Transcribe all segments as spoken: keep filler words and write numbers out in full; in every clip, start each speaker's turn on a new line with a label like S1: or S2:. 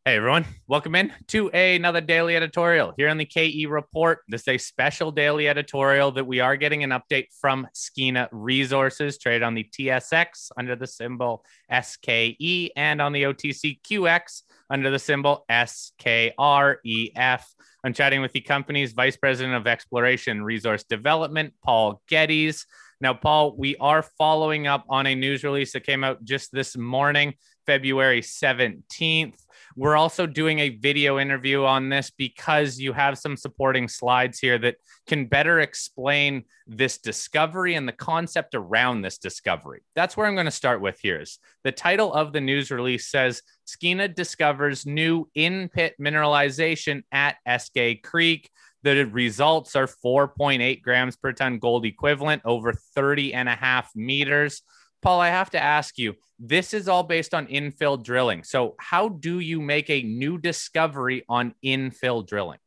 S1: Hey everyone, welcome in to another daily editorial here on the K E Report. This is a special daily editorial that we are getting an update from Skeena Resources, traded on the T S X under the symbol S K E and on the O T C Q X under the symbol S K R E F. I'm chatting with the company's Vice President of Exploration and Resource Development, Paul Geddes. Now, Paul, we are following up on a news release that came out just this morning, February seventeenth. We're also doing a video interview on this because you have some supporting slides here that can better explain this discovery and the concept around this discovery. That's where I'm going to start with here. Is the title of the news release says Skeena discovers new in-pit mineralization at Eskay Creek. The results are four point eight grams per ton gold equivalent over thirty and a half meters. Paul, I have to ask you, this is all based on infill drilling. So how do you make a new discovery on infill drilling?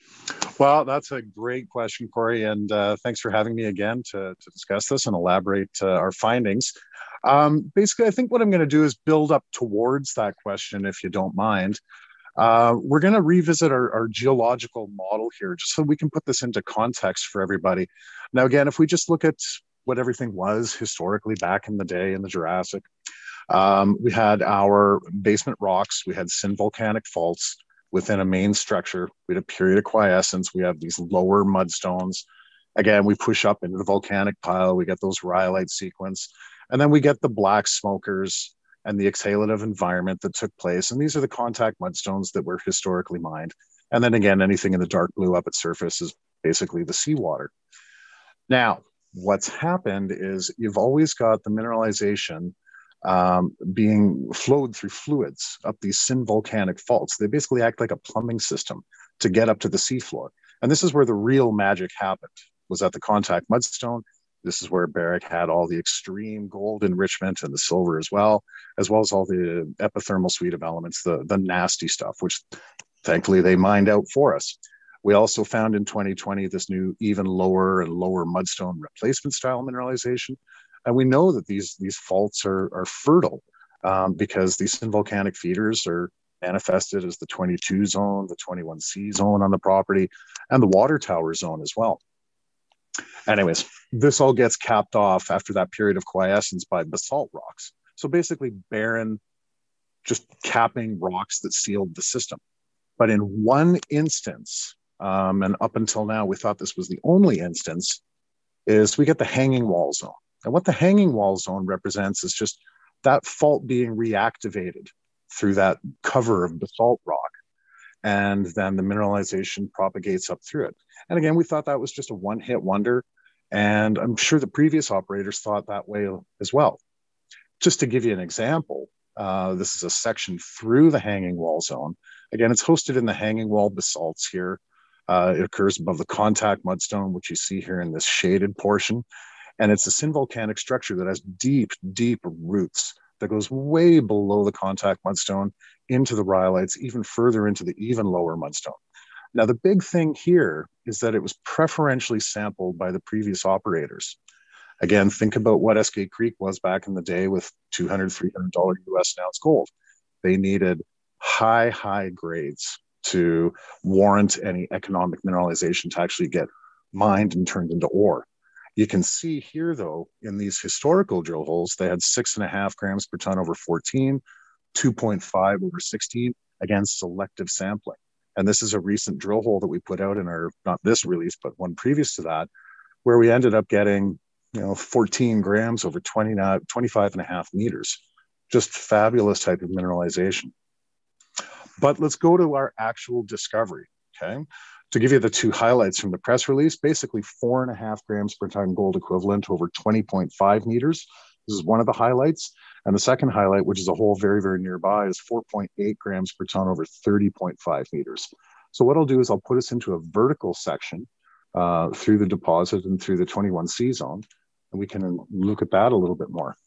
S2: Well, that's a great question, Corey, and uh, thanks for having me again to, to discuss this and elaborate uh, our findings. Um, basically, I think what I'm going to do is build up towards that question, if you don't mind. Uh, we're going to revisit our, our geological model here, just so we can put this into context for everybody. Now, again, if we just look at what everything was historically back in the day in the Jurassic, um, we had our basement rocks, we had synvolcanic faults within a main structure, we had a period of quiescence, we have these lower mudstones. Again, we push up into the volcanic pile, we get those rhyolite sequence, and then we get the black smokers and the exhalative environment that took place. And these are the contact mudstones that were historically mined. And then again, anything in the dark blue up at surface is basically the seawater. Now, what's happened is you've always got the mineralization um, being flowed through fluids up these synvolcanic faults. They basically act like a plumbing system to get up to the seafloor. And this is where the real magic happened, was at the contact mudstone. This is where Barrick had all the extreme gold enrichment and the silver as well, as well as all the epithermal suite of elements, the, the nasty stuff, which thankfully they mined out for us. We also found in twenty twenty this new even lower and lower mudstone replacement style mineralization. And we know that these, these faults are, are fertile um, because these volcanic feeders are manifested as the twenty-two zone, the twenty-one C zone on the property, and the water tower zone as well. Anyways, this all gets capped off after that period of quiescence by basalt rocks. So basically barren, just capping rocks that sealed the system. But in one instance, um, and up until now, we thought this was the only instance, is we get the hanging wall zone. And what the hanging wall zone represents is just that fault being reactivated through that cover of basalt rock. And then the mineralization propagates up through it. And again, we thought that was just a one-hit wonder. And I'm sure the previous operators thought that way as well. Just to give you an example, uh, this is a section through the hanging wall zone. Again, it's hosted in the hanging wall basalts here. Uh, it occurs above the contact mudstone, which you see here in this shaded portion. And it's a synvolcanic structure that has deep, deep roots that goes way below the contact mudstone into the rhyolites, even further into the even lower mudstone. Now, the big thing here is that it was preferentially sampled by the previous operators. Again, think about what Eskay Creek was back in the day with two hundred dollars, three hundred dollars U S an ounce gold. They needed high, high grades to warrant any economic mineralization to actually get mined and turned into ore. You can see here, though, in these historical drill holes, they had six and a half grams per ton over fourteen, two point five over sixteen, again, selective sampling. And this is a recent drill hole that we put out in our, not this release, but one previous to that, where we ended up getting, you know, fourteen grams over twenty, twenty-five and a half meters. Just fabulous type of mineralization. But let's go to our actual discovery, okay? To give you the two highlights from the press release, basically four and a half grams per ton gold equivalent over twenty point five meters. This is one of the highlights. And the second highlight, which is a hole very, very nearby, is four point eight grams per ton over thirty point five meters. So what I'll do is I'll put us into a vertical section uh, through the deposit and through the twenty-one C zone, and we can look at that a little bit more.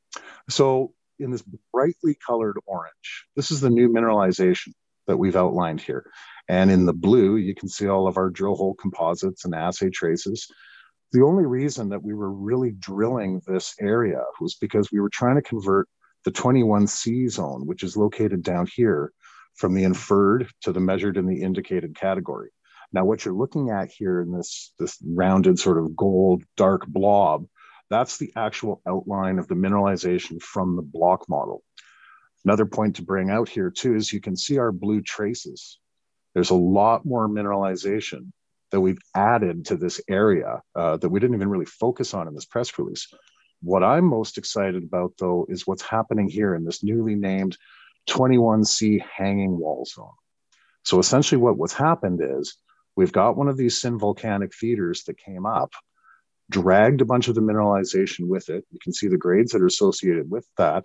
S2: So in this brightly colored orange, this is the new mineralization that we've outlined here. And in the blue, you can see all of our drill hole composites and assay traces. The only reason that we were really drilling this area was because we were trying to convert the twenty-one C zone, which is located down here, from the inferred to the measured and the indicated category. Now, what you're looking at here in this, this rounded sort of gold dark blob, that's the actual outline of the mineralization from the block model. Another point to bring out here too is you can see our blue traces. There's a lot more mineralization that we've added to this area uh, that we didn't even really focus on in this press release. What I'm most excited about, though, is what's happening here in this newly named twenty-one C hanging wall zone. So essentially what, what's happened is we've got one of these synvolcanic feeders that came up, dragged a bunch of the mineralization with it. You can see the grades that are associated with that,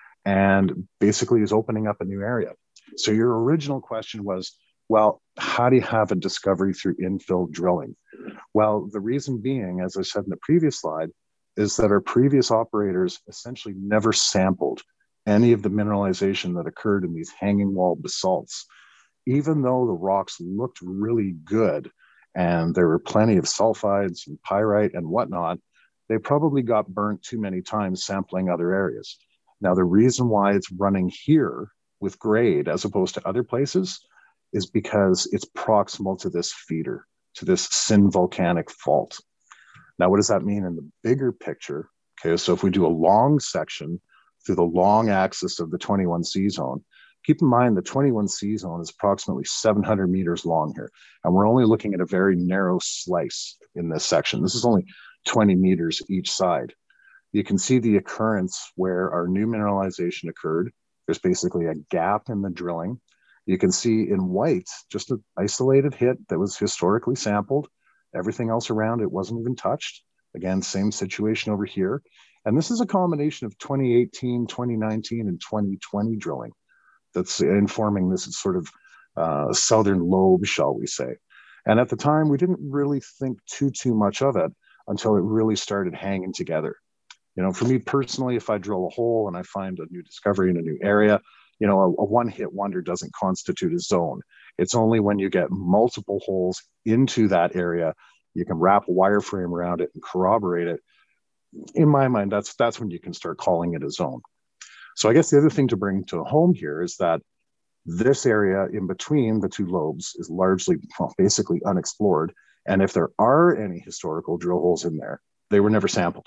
S2: and basically is opening up a new area. So your original question was, well, how do you have a discovery through infill drilling? Well, the reason being, as I said in the previous slide, is that our previous operators essentially never sampled any of the mineralization that occurred in these hanging wall basalts. Even though the rocks looked really good and there were plenty of sulfides and pyrite and whatnot, they probably got burnt too many times sampling other areas. Now, the reason why it's running here with grade as opposed to other places is because it's proximal to this feeder, to this synvolcanic fault. Now, what does that mean in the bigger picture? Okay, so if we do a long section through the long axis of the twenty-one C zone, keep in mind the twenty-one C zone is approximately seven hundred meters long here, and we're only looking at a very narrow slice in this section. This is only twenty meters each side. You can see the occurrence where our new mineralization occurred. There's basically a gap in the drilling. You can see in white, just an isolated hit that was historically sampled. Everything else around it wasn't even touched. Again, same situation over here. And this is a combination of twenty eighteen, twenty nineteen, and twenty twenty drilling that's informing this sort of uh, southern lobe, shall we say. And at the time, we didn't really think too, too much of it until it really started hanging together. You know, for me personally, if I drill a hole and I find a new discovery in a new area, you know, a, a one-hit wonder doesn't constitute a zone. It's only when you get multiple holes into that area, you can wrap a wireframe around it and corroborate it. In my mind, that's that's when you can start calling it a zone. So I guess the other thing to bring to home here is that this area in between the two lobes is largely, well, basically unexplored. And if there are any historical drill holes in there, they were never sampled.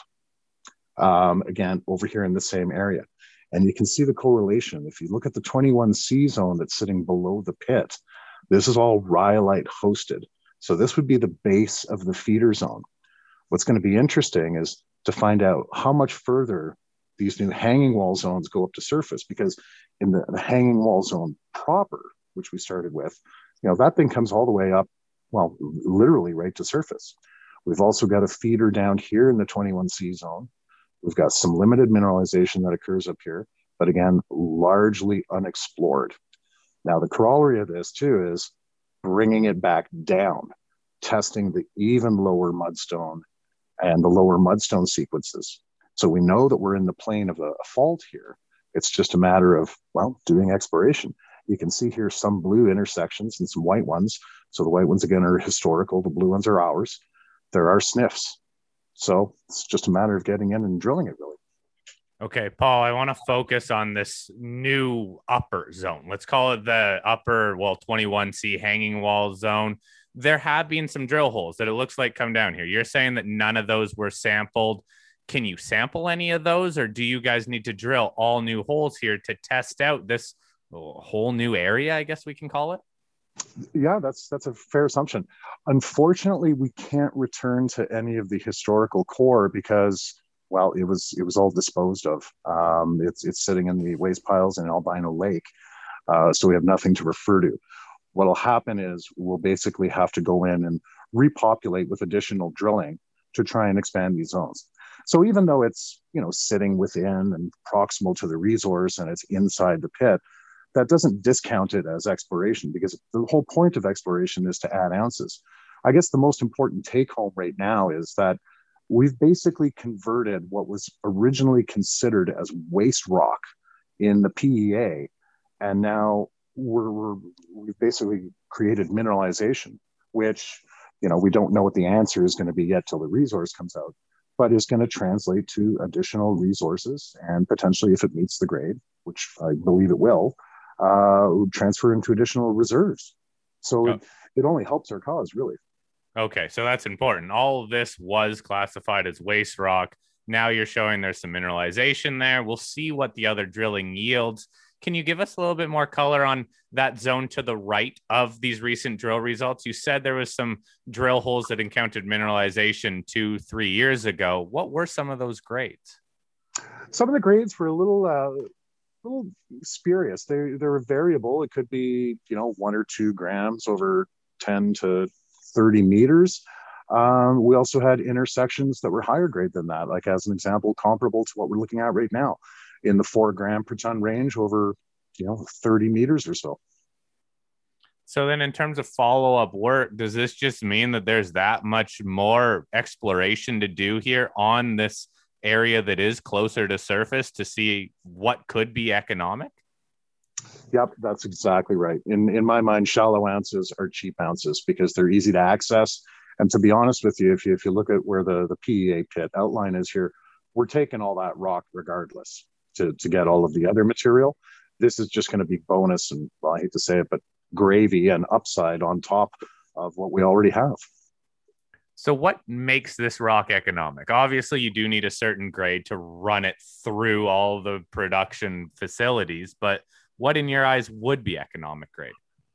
S2: Um, again, over here in the same area. And you can see the correlation. If you look at the twenty-one C zone that's sitting below the pit, this is all rhyolite hosted. So this would be the base of the feeder zone. What's going to be interesting is to find out how much further these new hanging wall zones go up to surface, because in the, the hanging wall zone proper, which we started with, you know, that thing comes all the way up, well, literally right to surface. We've also got a feeder down here in the twenty-one C zone. We've got some limited mineralization that occurs up here, but again, largely unexplored. Now, the corollary of this too is bringing it back down, testing the even lower mudstone and the lower mudstone sequences. So we know that we're in the plane of a, a fault here. It's just a matter of, well, doing exploration. You can see here some blue intersections and some white ones. So the white ones, again, are historical. The blue ones are ours. There are sniffs. So it's just a matter of getting in and drilling it, really.
S1: Okay, Paul, I want to focus on this new upper zone. Let's call it the upper, well, twenty-one C hanging wall zone. There have been some drill holes that it looks like come down here. You're saying that none of those were sampled. Can you sample any of those, or do you guys need to drill all new holes here to test out this whole new area, I guess we can call it?
S2: Yeah, that's that's a fair assumption. Unfortunately, we can't return to any of the historical core because, well, it was it was all disposed of. Um, it's it's sitting in the waste piles in Albino Lake, uh, so we have nothing to refer to. What'll happen is we'll basically have to go in and repopulate with additional drilling to try and expand these zones. So even though it's, you know, sitting within and proximal to the resource and it's inside the pit, that doesn't discount it as exploration, because the whole point of exploration is to add ounces. I guess the most important take home right now is that we've basically converted what was originally considered as waste rock in the P E A, and now we're, we're we've basically created mineralization, which, you know, we don't know what the answer is going to be yet till the resource comes out, but is going to translate to additional resources, and potentially, if it meets the grade, which I believe it will, uh, transfer into additional reserves. So
S1: Oh,
S2: it, it only helps our cause, really.
S1: okay, so that's important. All of this was classified as waste rock. Now you're showing there's some mineralization there. We'll see what the other drilling yields. Can you give us a little bit more color on that zone to the right of these recent drill results? You said there was some drill holes that encountered mineralization two, three years ago. What were some of those grades?
S2: Some of the grades were a little, uh, little spurious. They they were variable. It could be, you know, one or two grams over ten to thirty meters. Um, we also had intersections that were higher grade than that, like as an example, comparable to what we're looking at right now, in the four gram per ton range over, you know, thirty meters or so.
S1: So then in terms of follow-up work, does this just mean that there's that much more exploration to do here on this area that is closer to surface to see what could be economic?
S2: Yep, that's exactly right. In in my mind, shallow ounces are cheap ounces because they're easy to access. And to be honest with you, if you if you look at where the, the P E A pit outline is here, we're taking all that rock regardless to, to get all of the other material. This is just going to be bonus and, well, I hate to say it, but gravy and upside on top of what we already have.
S1: So what makes this rock economic? Obviously, you do need a certain grade to run it through all the production facilities, but what in your eyes would be economic grade?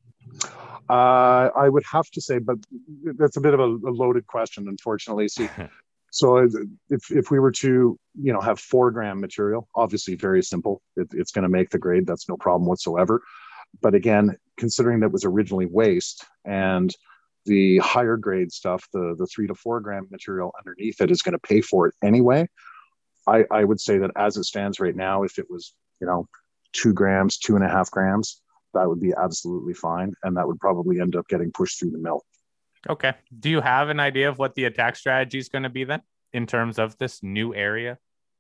S2: Uh, I would have to say, but that's a bit of a, a loaded question, unfortunately. See, so if if we were to, you know, have four gram material, obviously very simple. It, it's going to make the grade. That's no problem whatsoever. But again, considering that was originally waste and the higher grade stuff, the the three to four gram material underneath it is going to pay for it anyway. I, I would say that as it stands right now, if it was, you know, two grams, two and a half grams, that would be absolutely fine. And that would probably end up getting pushed through the mill.
S1: Okay. Do you have an idea of what the attack strategy is going to be then in terms of this new area?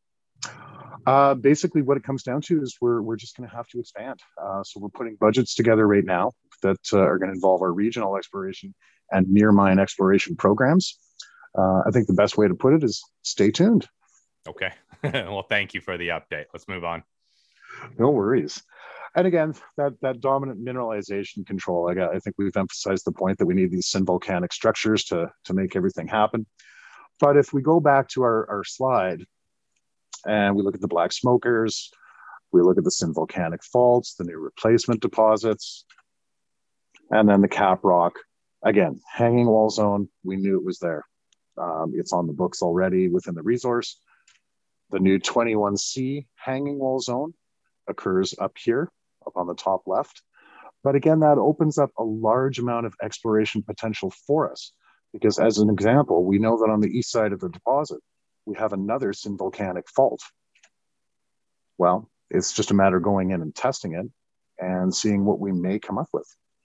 S2: Uh, basically, what it comes down to is we're, we're just going to have to expand. Uh, so we're putting budgets together right now that uh, are going to involve our regional exploration and near mine exploration programs. Uh, I think the best way to put it is stay tuned.
S1: Okay. Well, thank you for the update. Let's move on.
S2: No worries. And again, that, that dominant mineralization control, I, got, I think we've emphasized the point that we need these synvolcanic structures to, to make everything happen. But if we go back to our, our slide and we look at the black smokers, we look at the synvolcanic faults, the new replacement deposits, and then the cap rock, again, hanging wall zone, we knew it was there. Um, it's on the books already within the resource. The new twenty-one C hanging wall zone occurs up here, up on the top left. But again, that opens up a large amount of exploration potential for us. Because as an example, we know that on the east side of the deposit, we have another synvolcanic fault. Well, it's just a matter of going in and testing it and seeing what we may come up with.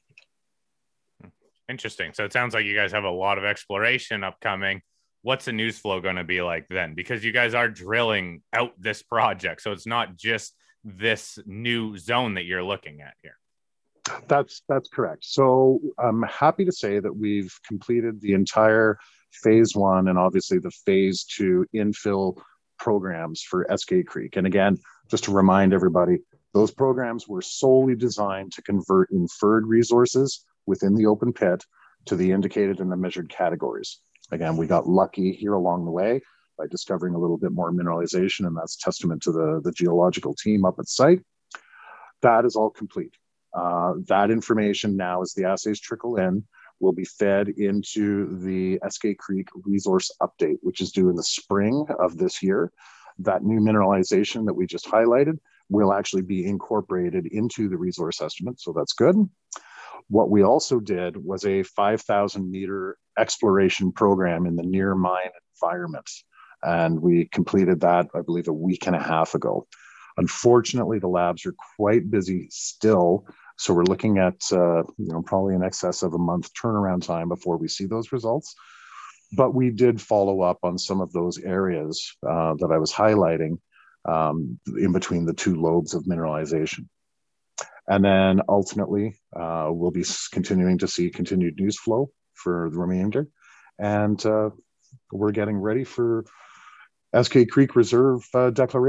S1: Interesting. So it sounds like you guys have a lot of exploration upcoming. What's the news flow going to be like then? Because you guys are drilling out this project. So it's not just this new zone that you're looking at here.
S2: That's that's correct. So I'm happy to say that we've completed the entire phase one and obviously the phase two infill programs for Eskay Creek. And again, just to remind everybody, those programs were solely designed to convert inferred resources within the open pit to the indicated and the measured categories. Again, we got lucky here along the way by discovering a little bit more mineralization, and that's testament to the, the geological team up at site. That is all complete. Uh, that information now, as the assays trickle in, will be fed into the Eskay Creek resource update, which is due in the spring of this year. That new mineralization that we just highlighted will actually be incorporated into the resource estimate, so that's good. What we also did was a five thousand meter exploration program in the near mine environment. And we completed that, I believe, a week and a half ago. Unfortunately, the labs are quite busy still. So we're looking at, uh, you know, probably in excess of a month turnaround time before we see those results. But we did follow up on some of those areas uh, that I was highlighting um, in between the two lobes of mineralization. And then ultimately, uh, we'll be continuing to see continued news flow for the remainder. And uh, we're getting ready for Eskay Creek Reserve uh, declaration.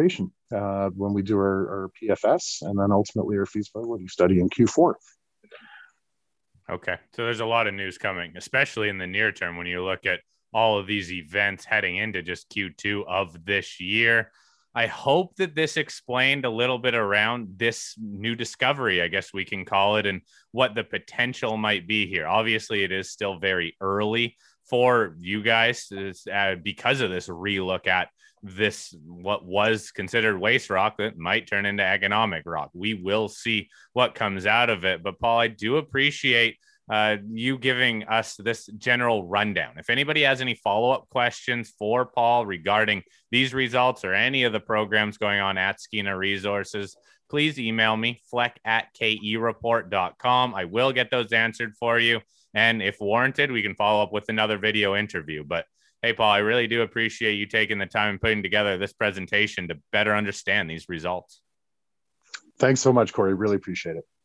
S2: uh, when we do our, our P F S, and then ultimately our feasibility study in Q four.
S1: Okay. So there's a lot of news coming, especially in the near term when you look at all of these events heading into just Q two of this year. I hope that this explained a little bit around this new discovery, I guess we can call it, and what the potential might be here. Obviously, it is still very early for you guys uh, because of this relook at this, what was considered waste rock that might turn into economic rock. We will see what comes out of it. But Paul, I do appreciate uh, you giving us this general rundown. If anybody has any follow-up questions for Paul regarding these results or any of the programs going on at Skeena Resources, please email me, fleck at k e report dot com. I will get those answered for you. And if warranted, we can follow up with another video interview. But hey, Paul, I really do appreciate you taking the time and putting together this presentation to better understand these results.
S2: Thanks so much, Corey. Really appreciate it.